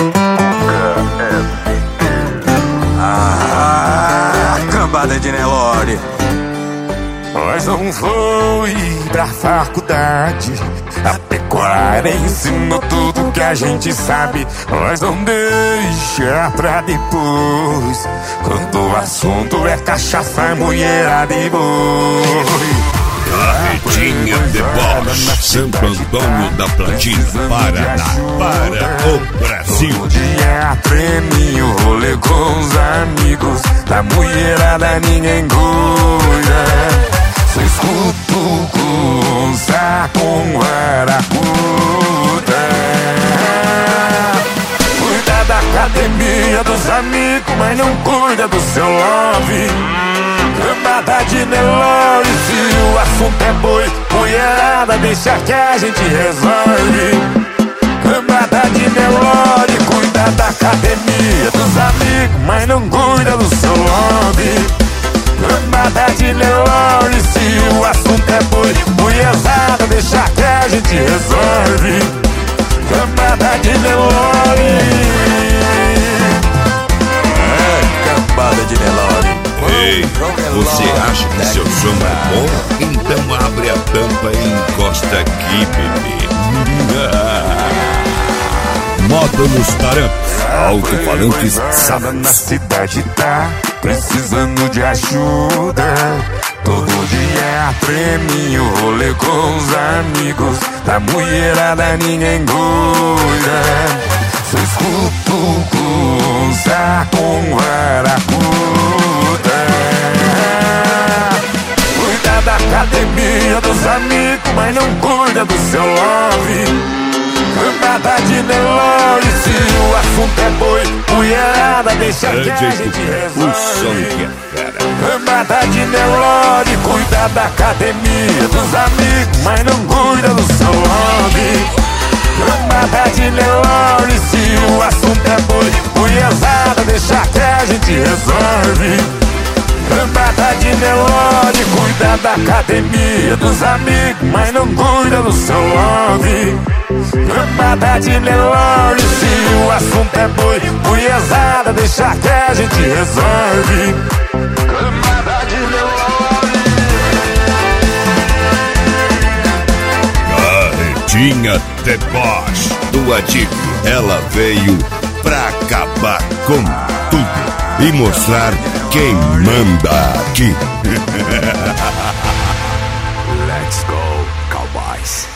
Cambada de Nelore. Nós não foi pra faculdade, a pecuária ensinou tudo que a gente sabe. Nós não deixa pra depois, quando o assunto é cachaça, mulherada e boi. Carretinha de Bosch, Santo Antônio da Platina, Paraná, para o Brasil. Todo dia prêmio, rolê com os amigos, da mulherada ninguém cuida. Só escuto consa com varacuda. Cuida da academia dos amigos, mas não cuida do seu love. Cambada de Nelore, se o assunto é boi, mulherada, deixa que a gente resolve. Cambada de Nelore, cuida da academia dos amigos, mas não cuida do seu love. Cambada de Nelore, se o assunto é boi, mulherada, deixa que a gente resolve. Cambada de Nelore. Cambada de Nelore. Ei, você acha que seu som é bom? Então abre a tampa e encosta aqui, bebê. Moda nos tarantes, alto-falantes Na Samus. cidade tá precisando de ajuda. Todo dia é prêmio, rolê com os amigos, da mulherada ninguém cuida. Só escuto consa com varacuda. Cuida da academia dos amigos, mas não cuida do seu love. Cambada de Nelore, se o assunto é boi, mulherada, deixa que a gente O som resolve. que é fera. Cambada de Nelore, cuida da academia dos amigos, mas não cuida do seu love. Cambada de Nelore, se o assunto é boi, mulherada, deixa que a gente resolve. Cambada de Nelore, cuida da academia dos amigos, mas não cuida do seu love. Cambada de Nelore, se o assunto é boi, mulherada, deixa que a gente resolve. Cambada de Nelore. Carretinha de Bosch, do Adico. Ela veio pra acabar com tudo e mostrar quem manda aqui. Let's go, cowboys.